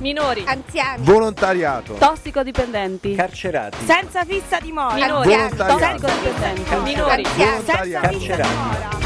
minori, anziani, volontariato, tossicodipendenti, carcerati, senza fissa dimora, minori, volontariato, tossicodipendenti, minori, anziani, senza carcerati. fissa dimora.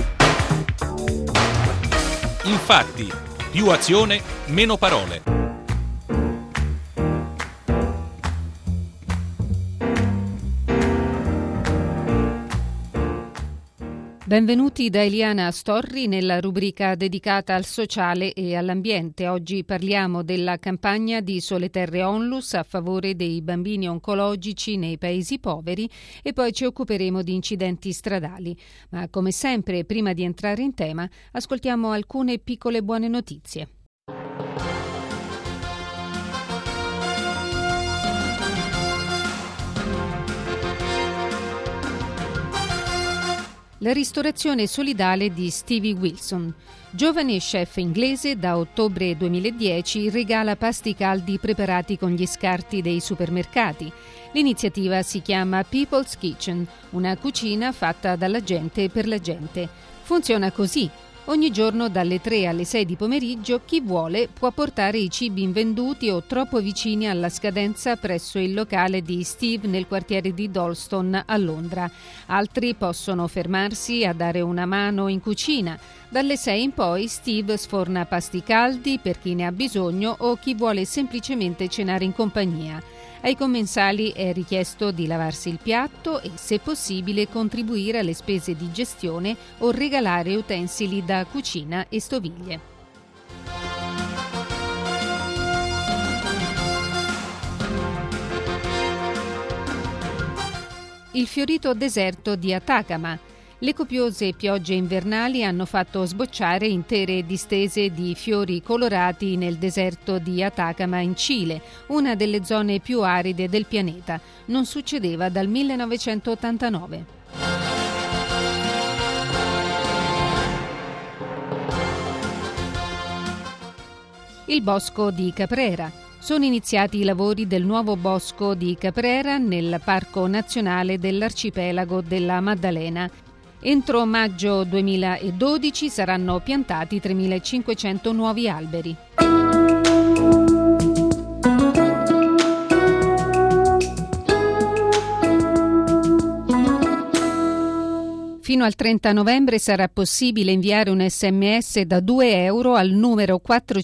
Infatti, più azione, meno parole. Benvenuti da Eliana Storri nella rubrica dedicata al sociale e all'ambiente. Oggi parliamo della campagna di Sole Terre Onlus a favore dei bambini oncologici nei paesi poveri e poi ci occuperemo di incidenti stradali. Ma come sempre, prima di entrare in tema, ascoltiamo alcune piccole buone notizie. La ristorazione solidale di Stevie Wilson. Giovane chef inglese, da ottobre 2010 regala pasti caldi preparati con gli scarti dei supermercati. L'iniziativa si chiama People's Kitchen, una cucina fatta dalla gente per la gente. Funziona così. Ogni giorno dalle 3 alle 6 di pomeriggio chi vuole può portare i cibi invenduti o troppo vicini alla scadenza presso il locale di Steve nel quartiere di Dalston a Londra. Altri possono fermarsi a dare una mano in cucina. Dalle 6 in poi Steve sforna pasti caldi per chi ne ha bisogno o chi vuole semplicemente cenare in compagnia. Ai commensali è richiesto di lavarsi il piatto e, se possibile, contribuire alle spese di gestione o regalare utensili da cucina e stoviglie. Il fiorito deserto di Atacama. Le copiose piogge invernali hanno fatto sbocciare intere distese di fiori colorati nel deserto di Atacama in Cile, una delle zone più aride del pianeta. Non succedeva dal 1989. Il bosco di Caprera. Sono iniziati i lavori del nuovo bosco di Caprera nel Parco Nazionale dell'Arcipelago della Maddalena. Entro maggio 2012 saranno piantati 3.500 nuovi alberi. Fino al 30 novembre sarà possibile inviare un SMS da €2 al numero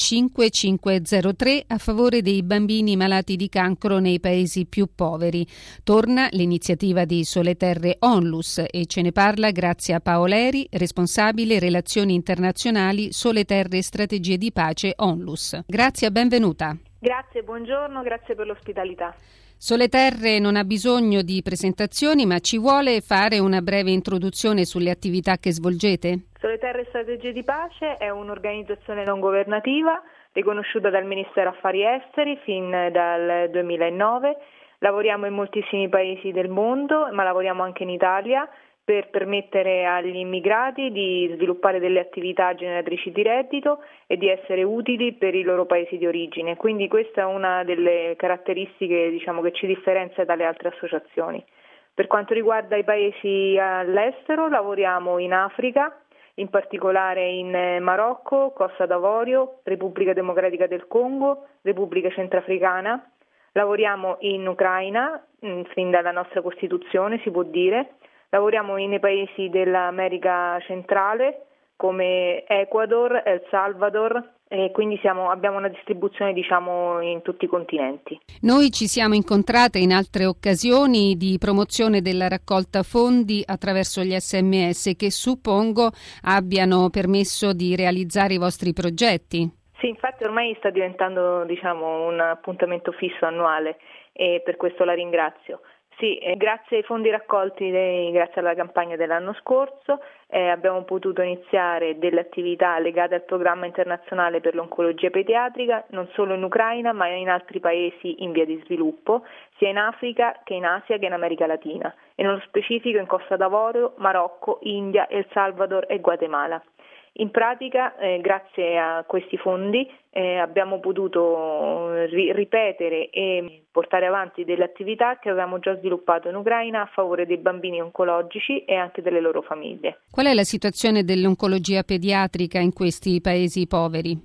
45503 a favore dei bambini malati di cancro nei paesi più poveri. Torna l'iniziativa di Sole Terre Onlus e ce ne parla Grazia Paoleri, responsabile relazioni internazionali Sole Terre Strategie di Pace Onlus. Grazia, benvenuta. Grazie, buongiorno, grazie per l'ospitalità. Sole Terre non ha bisogno di presentazioni, ma ci vuole fare una breve introduzione sulle attività che svolgete? Sole Terre Strategie di Pace è un'organizzazione non governativa riconosciuta dal Ministero Affari Esteri fin dal 2009. Lavoriamo in moltissimi paesi del mondo, ma lavoriamo anche in Italia per permettere agli immigrati di sviluppare delle attività generatrici di reddito e di essere utili per i loro paesi di origine. Quindi questa è una delle caratteristiche, che ci differenzia dalle altre associazioni. Per quanto riguarda i paesi all'estero, lavoriamo in Africa, in particolare in Marocco, Costa d'Avorio, Repubblica Democratica del Congo, Repubblica Centrafricana. Lavoriamo in Ucraina, fin dalla nostra Costituzione si può dire. Lavoriamo nei paesi dell'America centrale come Ecuador, El Salvador e quindi abbiamo una distribuzione in tutti i continenti. Noi ci siamo incontrate in altre occasioni di promozione della raccolta fondi attraverso gli SMS che suppongo abbiano permesso di realizzare i vostri progetti. Sì, infatti ormai sta diventando un appuntamento fisso annuale e per questo la ringrazio. Sì, grazie ai fondi raccolti, grazie alla campagna dell'anno scorso, abbiamo potuto iniziare delle attività legate al programma internazionale per l'oncologia pediatrica, non solo in Ucraina ma in altri paesi in via di sviluppo, sia in Africa che in Asia che in America Latina, e nello specifico in Costa d'Avorio, Marocco, India, El Salvador e Guatemala. In pratica, grazie a questi fondi, abbiamo potuto ripetere e portare avanti delle attività che avevamo già sviluppato in Ucraina a favore dei bambini oncologici e anche delle loro famiglie. Qual è la situazione dell'oncologia pediatrica in questi paesi poveri?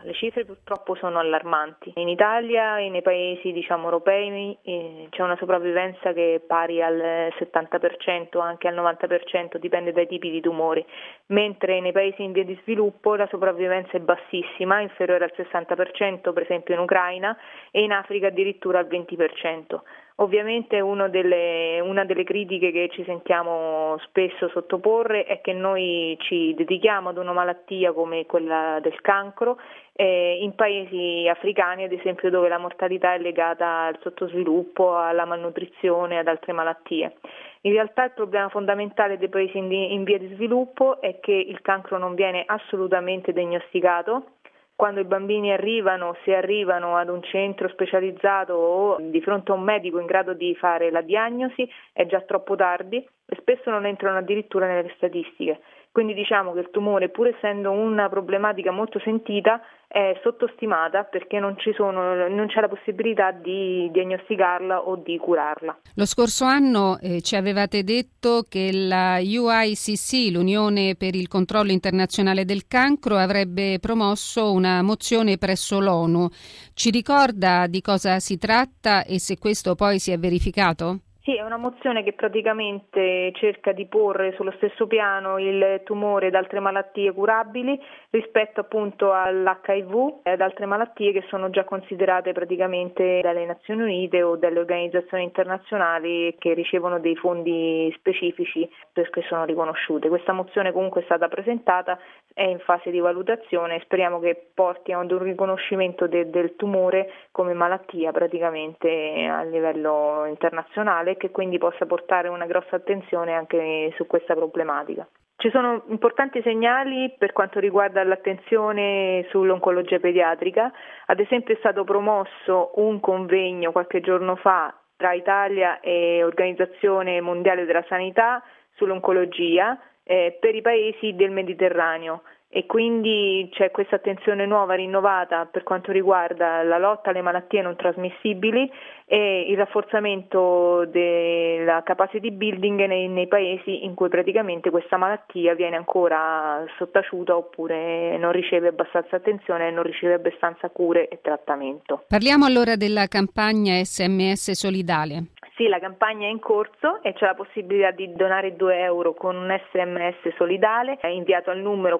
Le cifre purtroppo sono allarmanti. In Italia e nei paesi europei c'è una sopravvivenza che è pari al 70%, anche al 90%, dipende dai tipi di tumori, mentre nei paesi in via di sviluppo la sopravvivenza è bassissima, inferiore al 60%, per esempio in Ucraina, e in Africa addirittura al 20%. Ovviamente una delle critiche che ci sentiamo spesso sottoporre è che noi ci dedichiamo ad una malattia come quella del cancro in paesi africani, ad esempio, dove la mortalità è legata al sottosviluppo, alla malnutrizione, ad altre malattie. In realtà il problema fondamentale dei paesi in via di sviluppo è che il cancro non viene assolutamente diagnosticato. Quando i bambini se arrivano ad un centro specializzato o di fronte a un medico in grado di fare la diagnosi, è già troppo tardi e spesso non entrano addirittura nelle statistiche. Quindi diciamo che il tumore, pur essendo una problematica molto sentita, è sottostimata perché non c'è la possibilità di diagnosticarla o di curarla. Lo scorso anno ci avevate detto che la UICC, l'Unione per il controllo internazionale del cancro, avrebbe promosso una mozione presso l'ONU. Ci ricorda di cosa si tratta e se questo poi si è verificato? Sì, è una mozione che praticamente cerca di porre sullo stesso piano il tumore ed altre malattie curabili rispetto appunto all'HIV ed altre malattie che sono già considerate praticamente dalle Nazioni Unite o dalle organizzazioni internazionali che ricevono dei fondi specifici perché sono riconosciute. Questa mozione comunque è stata presentata, è in fase di valutazione e speriamo che porti ad un riconoscimento del tumore come malattia praticamente a livello internazionale, che quindi possa portare una grossa attenzione anche su questa problematica. Ci sono importanti segnali per quanto riguarda l'attenzione sull'oncologia pediatrica. Ad esempio è stato promosso un convegno qualche giorno fa tra Italia e Organizzazione Mondiale della Sanità sull'oncologia per i paesi del Mediterraneo. E quindi c'è questa attenzione nuova, rinnovata per quanto riguarda la lotta alle malattie non trasmissibili e il rafforzamento della capacity building nei paesi in cui praticamente questa malattia viene ancora sottaciuta oppure non riceve abbastanza attenzione, non riceve abbastanza cure e trattamento. Parliamo allora della campagna SMS Solidale. Sì, la campagna è in corso e c'è la possibilità di donare 2 euro con un SMS solidale inviato al numero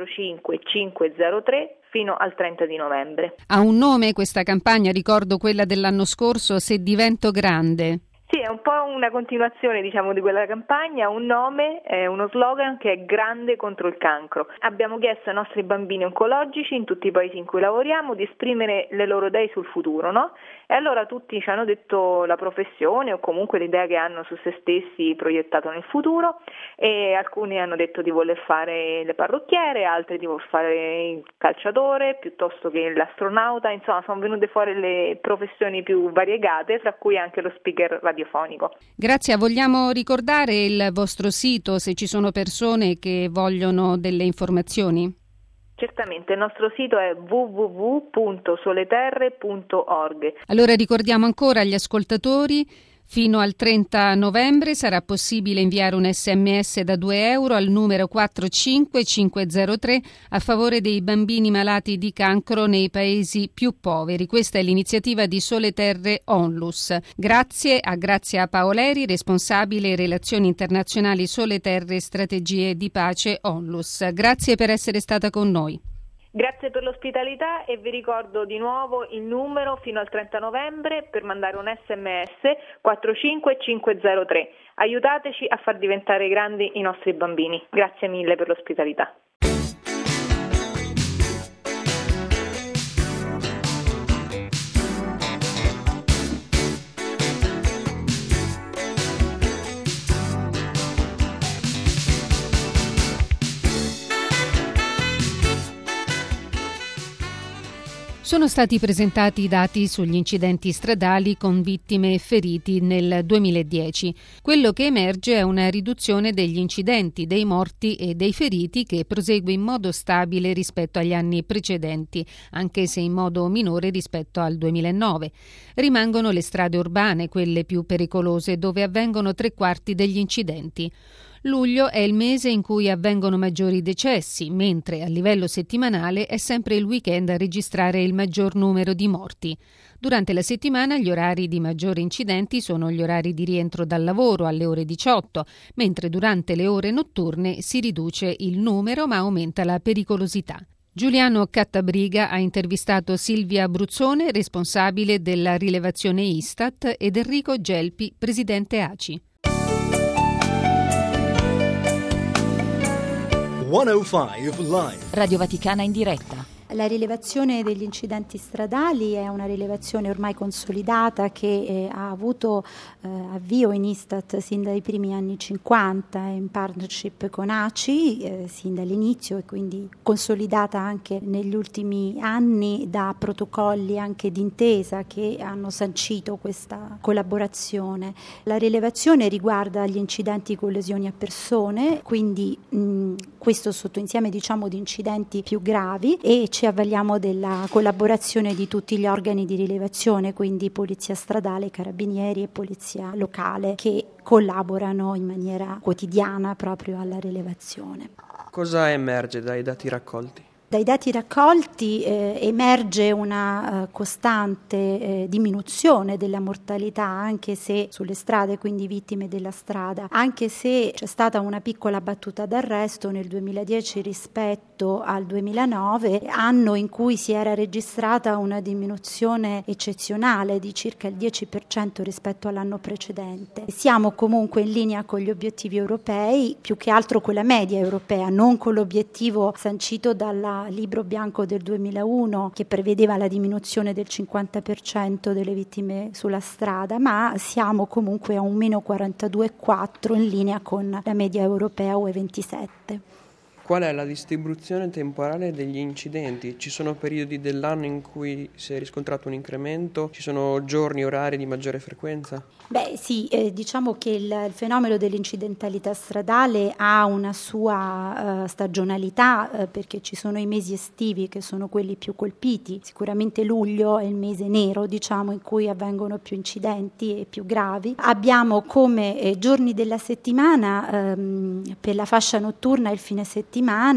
45503 fino al 30 di novembre. Ha un nome questa campagna, ricordo quella dell'anno scorso, Se divento grande. Sì, è un po' una continuazione di quella campagna, un nome, uno slogan che è Grande contro il cancro. Abbiamo chiesto ai nostri bambini oncologici in tutti i paesi in cui lavoriamo di esprimere le loro idee sul futuro, no? E allora tutti ci hanno detto la professione o comunque l'idea che hanno su se stessi proiettato nel futuro e alcuni hanno detto di voler fare le parrucchiere, altri di voler fare il calciatore piuttosto che l'astronauta, insomma sono venute fuori le professioni più variegate, tra cui anche lo speaker radiofonico. Grazie, vogliamo ricordare il vostro sito se ci sono persone che vogliono delle informazioni? Certamente, il nostro sito è www.soleterre.org. Allora ricordiamo ancora agli ascoltatori, fino al 30 novembre sarà possibile inviare un SMS da 2 euro al numero 45503 a favore dei bambini malati di cancro nei paesi più poveri. Questa è l'iniziativa di Sole Terre Onlus. Grazie a Grazia Paoleri, responsabile relazioni internazionali Sole Terre Strategie di Pace Onlus. Grazie per essere stata con noi. Grazie per l'ospitalità e vi ricordo di nuovo il numero fino al 30 novembre per mandare un SMS 45503. Aiutateci a far diventare grandi i nostri bambini. Grazie mille per l'ospitalità. Sono stati presentati i dati sugli incidenti stradali con vittime e feriti nel 2010. Quello che emerge è una riduzione degli incidenti, dei morti e dei feriti che prosegue in modo stabile rispetto agli anni precedenti, anche se in modo minore rispetto al 2009. Rimangono le strade urbane, quelle più pericolose, dove avvengono 3/4 degli incidenti. Luglio è il mese in cui avvengono maggiori decessi, mentre a livello settimanale è sempre il weekend a registrare il maggior numero di morti. Durante la settimana gli orari di maggiori incidenti sono gli orari di rientro dal lavoro alle ore 18, mentre durante le ore notturne si riduce il numero ma aumenta la pericolosità. Giuliano Cattabriga ha intervistato Silvia Bruzzone, responsabile della rilevazione Istat, ed Enrico Gelpi, presidente ACI. 105 Live. Radio Vaticana in diretta. La rilevazione degli incidenti stradali è una rilevazione ormai consolidata che ha avuto avvio in Istat sin dai primi anni 50 in partnership con ACI sin dall'inizio, e quindi consolidata anche negli ultimi anni da protocolli anche d'intesa che hanno sancito questa collaborazione. La rilevazione riguarda gli incidenti con lesioni a persone, quindi questo sottoinsieme di incidenti più gravi, e ci avvaliamo della collaborazione di tutti gli organi di rilevazione, quindi Polizia Stradale, Carabinieri e Polizia Locale, che collaborano in maniera quotidiana proprio alla rilevazione. Cosa emerge dai dati raccolti? Dai dati raccolti emerge una costante diminuzione della mortalità, anche se sulle strade, quindi vittime della strada, anche se c'è stata una piccola battuta d'arresto nel 2010 rispetto al 2009, anno in cui si era registrata una diminuzione eccezionale di circa il 10% rispetto all'anno precedente. Siamo comunque in linea con gli obiettivi europei, più che altro con la media europea, non con l'obiettivo sancito dalla Libro Bianco del 2001 che prevedeva la diminuzione del 50% delle vittime sulla strada, ma siamo comunque a un meno 42,4 in linea con la media europea UE27. Qual è la distribuzione temporale degli incidenti? Ci sono periodi dell'anno in cui si è riscontrato un incremento? Ci sono giorni, orari di maggiore frequenza? Sì, diciamo che il fenomeno dell'incidentalità stradale ha una sua stagionalità, perché ci sono i mesi estivi che sono quelli più colpiti. Sicuramente luglio è il mese nero, in cui avvengono più incidenti e più gravi. Abbiamo come giorni della settimana per la fascia notturna il fine settimana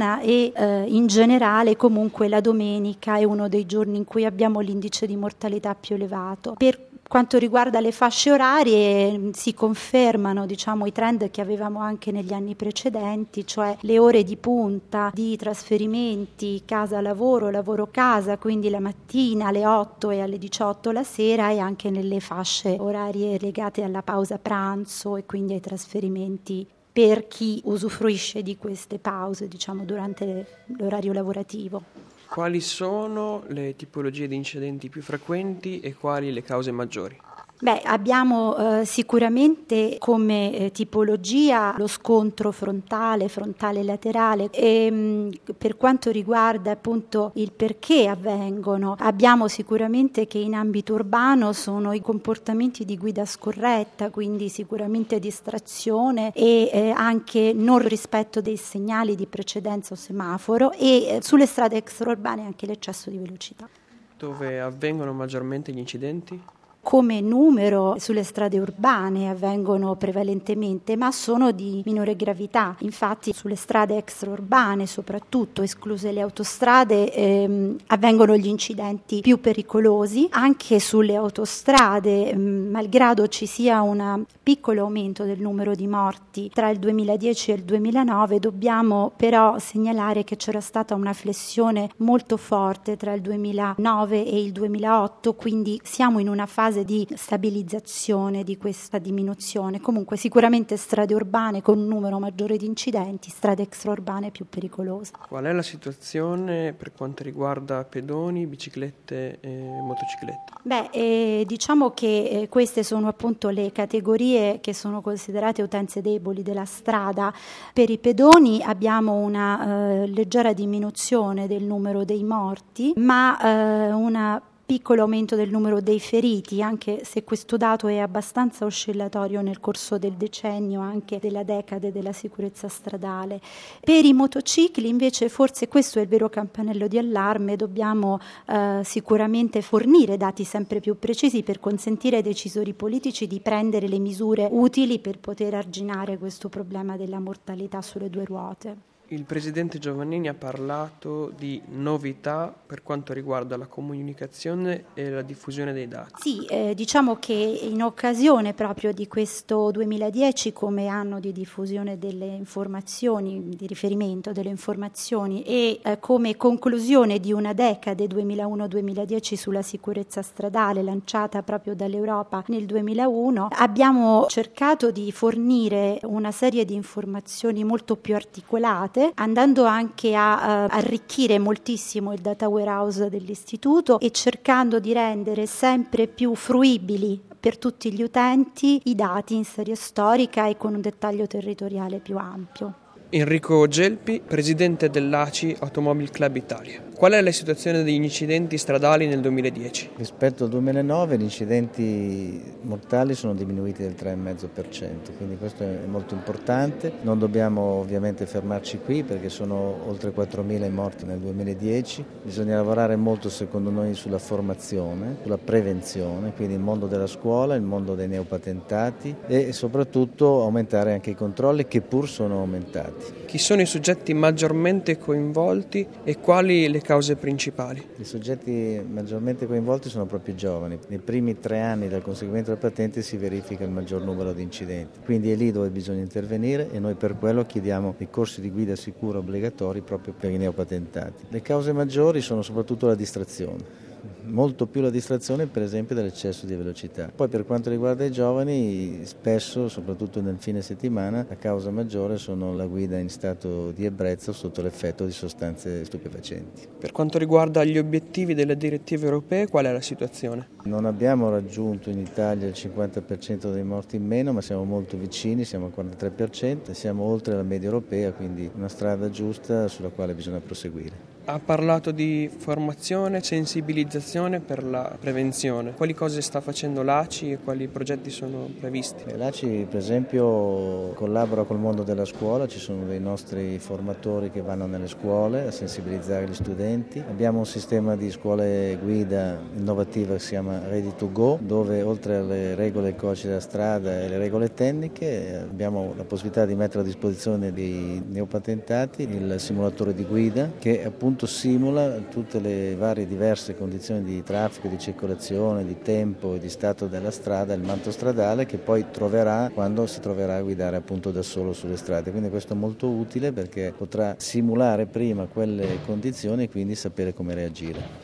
e in generale comunque la domenica è uno dei giorni in cui abbiamo l'indice di mortalità più elevato. Per quanto riguarda le fasce orarie si confermano i trend che avevamo anche negli anni precedenti, cioè le ore di punta di trasferimenti casa-lavoro, lavoro-casa, quindi la mattina alle 8 e alle 18 la sera, e anche nelle fasce orarie legate alla pausa pranzo e quindi ai trasferimenti per chi usufruisce di queste pause durante l'orario lavorativo. Quali sono le tipologie di incidenti più frequenti e quali le cause maggiori? Abbiamo sicuramente come tipologia lo scontro frontale-laterale, e per quanto riguarda appunto il perché avvengono, abbiamo sicuramente che in ambito urbano sono i comportamenti di guida scorretta, quindi sicuramente distrazione e anche non rispetto dei segnali di precedenza o semaforo, e sulle strade extraurbane anche l'eccesso di velocità. Dove avvengono maggiormente gli incidenti? Come numero sulle strade urbane avvengono prevalentemente, ma sono di minore gravità. Infatti sulle strade extraurbane, soprattutto escluse le autostrade, avvengono gli incidenti più pericolosi. Anche sulle autostrade, malgrado ci sia un piccolo aumento del numero di morti tra il 2010 e il 2009, dobbiamo però segnalare che c'era stata una flessione molto forte tra il 2009 e il 2008, quindi siamo in una fase di stabilizzazione di questa diminuzione. Comunque sicuramente strade urbane con un numero maggiore di incidenti, strade extraurbane più pericolose. Qual è la situazione per quanto riguarda pedoni, biciclette e motociclette? Diciamo che queste sono appunto le categorie che sono considerate utenze deboli della strada. Per i pedoni abbiamo una leggera diminuzione del numero dei morti, ma una piccolo aumento del numero dei feriti, anche se questo dato è abbastanza oscillatorio nel corso del decennio, anche della decade della sicurezza stradale. Per i motocicli invece forse questo è il vero campanello di allarme, dobbiamo sicuramente fornire dati sempre più precisi per consentire ai decisori politici di prendere le misure utili per poter arginare questo problema della mortalità sulle due ruote. Il presidente Giovannini ha parlato di novità per quanto riguarda la comunicazione e la diffusione dei dati. Sì, diciamo che in occasione proprio di questo 2010 come anno di diffusione delle informazioni, di riferimento delle informazioni e come conclusione di una decade 2001-2010 sulla sicurezza stradale lanciata proprio dall'Europa nel 2001, abbiamo cercato di fornire una serie di informazioni molto più articolate, andando anche a arricchire moltissimo il data warehouse dell'istituto e cercando di rendere sempre più fruibili per tutti gli utenti i dati in serie storica e con un dettaglio territoriale più ampio. Enrico Gelpi, presidente dell'ACI Automobile Club Italia. Qual è la situazione degli incidenti stradali nel 2010? Rispetto al 2009 gli incidenti mortali sono diminuiti del 3,5%, quindi questo è molto importante. Non dobbiamo ovviamente fermarci qui perché sono oltre 4.000 morti nel 2010. Bisogna lavorare molto secondo noi sulla formazione, sulla prevenzione, quindi il mondo della scuola, il mondo dei neopatentati e soprattutto aumentare anche i controlli che pur sono aumentati. Chi sono i soggetti maggiormente coinvolti e quali le cause principali? I soggetti maggiormente coinvolti sono proprio i giovani. Nei primi 3 anni dal conseguimento della patente si verifica il maggior numero di incidenti. Quindi è lì dove bisogna intervenire e noi per quello chiediamo i corsi di guida sicura obbligatori proprio per i neopatentati. Le cause maggiori sono soprattutto la distrazione. Molto più la distrazione per esempio dell'eccesso di velocità. Poi per quanto riguarda i giovani, spesso, soprattutto nel fine settimana, la causa maggiore sono la guida in stato di ebbrezza o sotto l'effetto di sostanze stupefacenti. Per quanto riguarda gli obiettivi delle direttive europee, qual è la situazione? Non abbiamo raggiunto in Italia il 50% dei morti in meno, ma siamo molto vicini, siamo al 43%, siamo oltre la media europea, quindi una strada giusta sulla quale bisogna proseguire. Ha parlato di formazione, sensibilizzazione per la prevenzione. Quali cose sta facendo l'ACI e quali progetti sono previsti? L'ACI per esempio collabora col mondo della scuola, ci sono dei nostri formatori che vanno nelle scuole a sensibilizzare gli studenti. Abbiamo un sistema di scuole guida innovativa che si chiama Ready to Go, dove oltre alle regole del codice della strada e le regole tecniche abbiamo la possibilità di mettere a disposizione dei neopatentati il simulatore di guida che appunto simula tutte le varie diverse condizioni di traffico, di circolazione, di tempo e di stato della strada, il manto stradale che poi troverà quando si troverà a guidare appunto da solo sulle strade. Quindi questo è molto utile perché potrà simulare prima quelle condizioni e quindi sapere come reagire.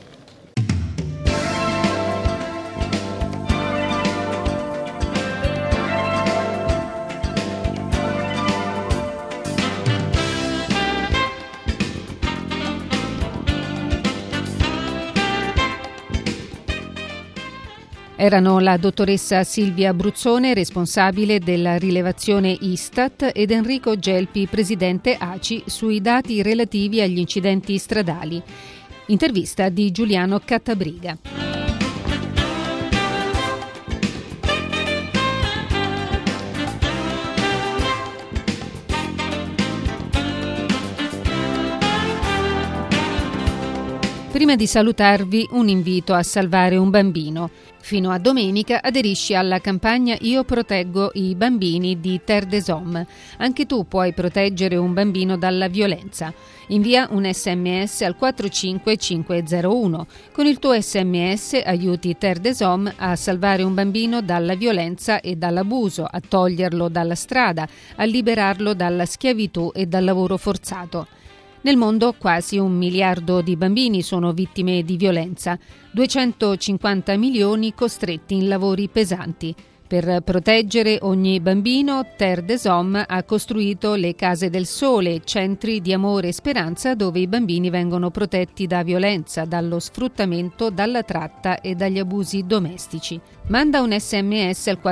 Erano la dottoressa Silvia Bruzzone, responsabile della rilevazione Istat, ed Enrico Gelpi, presidente ACI, sui dati relativi agli incidenti stradali. Intervista di Giuliano Cattabriga. Prima di salutarvi, un invito a salvare un bambino. Fino a domenica aderisci alla campagna Io proteggo i bambini di Terre des Hommes. Anche tu puoi proteggere un bambino dalla violenza. Invia un SMS al 45501. Con il tuo SMS aiuti Terre des Hommes a salvare un bambino dalla violenza e dall'abuso, a toglierlo dalla strada, a liberarlo dalla schiavitù e dal lavoro forzato. Nel mondo quasi 1 miliardo di bambini sono vittime di violenza, 250 milioni costretti in lavori pesanti. Per proteggere ogni bambino, Terre des Hommes ha costruito le Case del Sole, centri di amore e speranza dove i bambini vengono protetti da violenza, dallo sfruttamento, dalla tratta e dagli abusi domestici. Manda un SMS al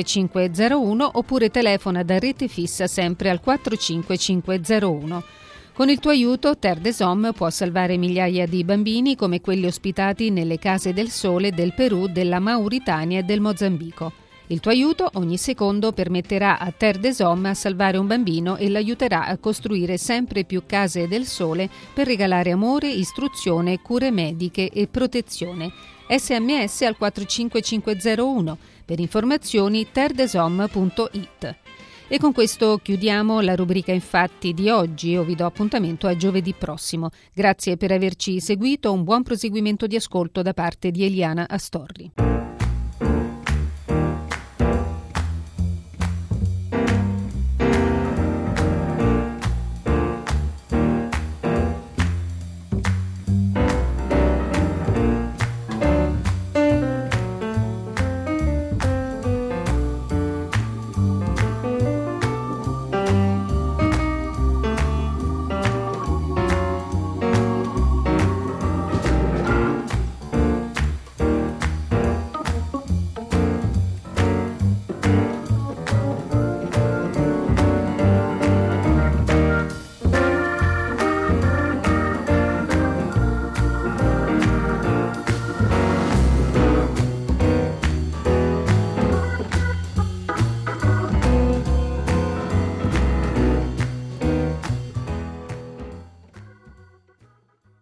45501 oppure telefona da rete fissa sempre al 45501. Con il tuo aiuto, Terre des Hommes può salvare migliaia di bambini come quelli ospitati nelle Case del Sole del Perù, della Mauritania e del Mozambico. Il tuo aiuto ogni secondo permetterà a Terre des Hommes a salvare un bambino e l'aiuterà a costruire sempre più Case del Sole per regalare amore, istruzione, cure mediche e protezione. SMS al 45501. Per informazioni terredeshommes.it. E con questo chiudiamo la rubrica Infatti di oggi. Io vi do appuntamento a giovedì prossimo. Grazie per averci seguito, un buon proseguimento di ascolto da parte di Eliana Astorri.